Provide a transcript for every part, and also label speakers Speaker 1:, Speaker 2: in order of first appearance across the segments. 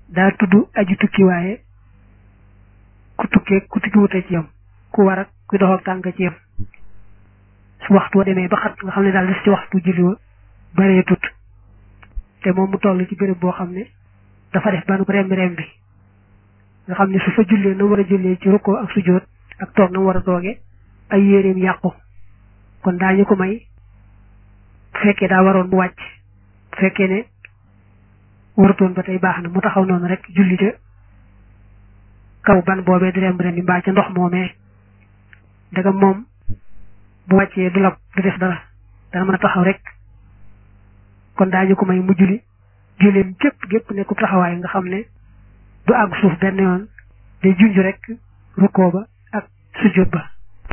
Speaker 1: daa tudd aji tukki waaye ku tukki wute ci yam ku war ak ku dox ak tànk ci yam su waxtu wa demee ba xat nga xam ne daal des ci waxtu julli wa baree tut te moom mu toll ci béréb boo xam ne dafa def banu rembi nga xam ne su fa jullee na war a jullee ci rukkoo ak sujjóot ak toog na mu war a tooge ay yéreem yàqu kon daañu ko may bu fekkee daa waroon mu wàcc bu fekkee ne warutoon ba tey baax na mu taxaw noonu rek julli ca kaw ban boobee di rembi mbaa ca ndox moomee ndegam moom bu wàccee du lab du def dara dana mën a taxaw rek kon daañu ko may mu julleem gépp nekku taxawaay nga xam ne du àgg suuf benn yoon day junj rek rukkoo ba ak sujjóot ba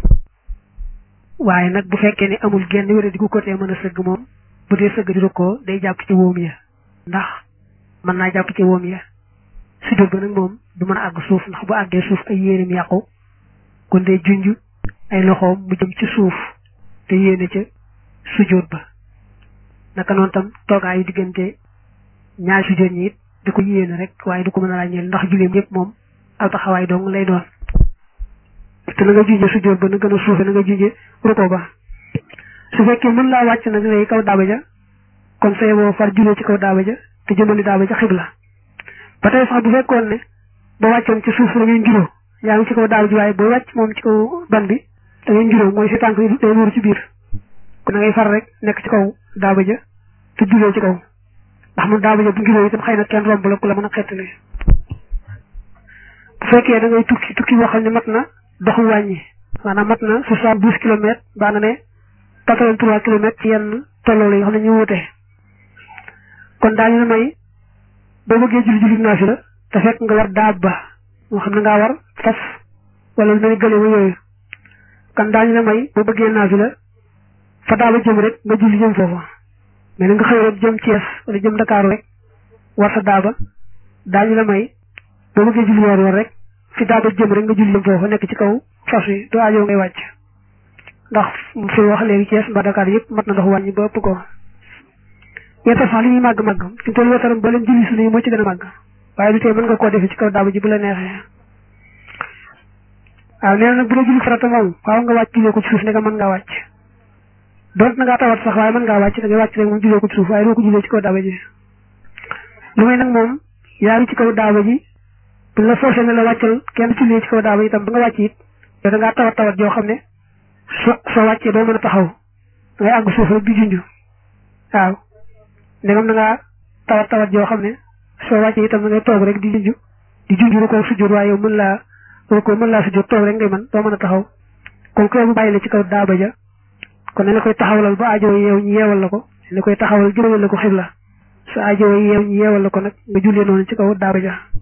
Speaker 1: waaye nag bu fekkee ne amul genn wéra di ku côté mën a sëgg moom bu dee sëgg di rukkoo day jàpp ci wóom ya ndax mën naa jàpp ci wóom ya sujjóot ba nag moom du mën a àgg suuf ndax bu àggee suuf ay yéeneem yàqu kon day junj ay loxoom mu jëm ci suuf te yéene ca sujjóot ba naka noonu tam toogaayu diggante ñaari sujjóot ñi it di ko yéene rek waaye du ko mën a ràññeel ndax julleem yëpp moom aw taxawaay dong lay doon te na nga junje sujjóot ba na gën a suufe na nga junje rukkoo ba su fekkee mën laa wàcc nag lay kaw daaba ja kon say boo far jullee ci kaw daaba ja te jëmali daaba ja xibla ba tey sax bu fekkoon ne ba wàccoon ci suuf da ngay ngiroo yaa ngi ci kaw daaba ji waaye boo wàcc moom ci kaw ban bi da ngay ngiroo mooy si tànk yi day nuuru ci biir kon da ngay far rek nekk ci kaw daaba ja te jullee ci kaw ndax moom daaba ja bu ngiroo itam xëy na kenn romb la ku la mën a xettali bu fekkee da ngay tukki boo xam ne mat na doxu wàññi maanaam mat na 72 kilomètres baa na ne 83 kilomètres ci yenn tolloo la yoo xam ne ñu wute kon daañu la may boo bëggee julli naafila te fekk nga war daaba moo xam ne ngaa war fas wala lu mel gële wa yooyu kon daañu la may boo bëggee naafila fa daaba jëm rek nga julli jëm foofa mais nga xëy rek jëm Thiès wala jëm Dakar rek war sa daaba daañu la may boo bëggee julli war rek fi daaba jëm rek nga julli jëm foofa nekk ci kaw fas wi doo aajoo ngay wàcc ndax fi wax léegi Thiès mbaa Dakar yëpp mat na ndox wàññi ba ëpp ko yeetal sax li ñuy màgg fi toll weetaram ba leen julli suñu moo ci gën a màgg waaye du tey mën nga koo defee ci kaw daaba ji bu la neexee waaw nee na nag bu dee julli farata moom waaw nga wàcc jullee ko ci suuf ne nga mën ngaa wàcc doot na ngaa tawat sax waaye mën ngaa wàcc da ngay wàcc rek moom jullee ko ci suuf waaye doo ko jullee ci kaw daaba ji lu may nag moom yaa ngi ci kaw daaba ji bu la forcé ne la wàccal kenn jullee ci kaw daaba itam ba nga wàcc it yow da ngaa tawat joo xam ne soo wàccee doo mën a taxaw da ngay àgg suuf rek di junj waaw ndegam da ngaa tawat joo xam ne soo wàccee itam da ngay toog rek di junj rukkoo sujjóot waaye yow mën laa sujjóot toog rek ngay mën doo mën a taxaw kon ko bu bàyyi la ci kaw daaba ja kon ne la koy taxawalal ba aajo yeew ñu yeewal la ko ne la koy taxawal jëmale la ko xibla su aajo yeew ñu yeewal la ko nag nga jullee noonu ci kaw daaba ja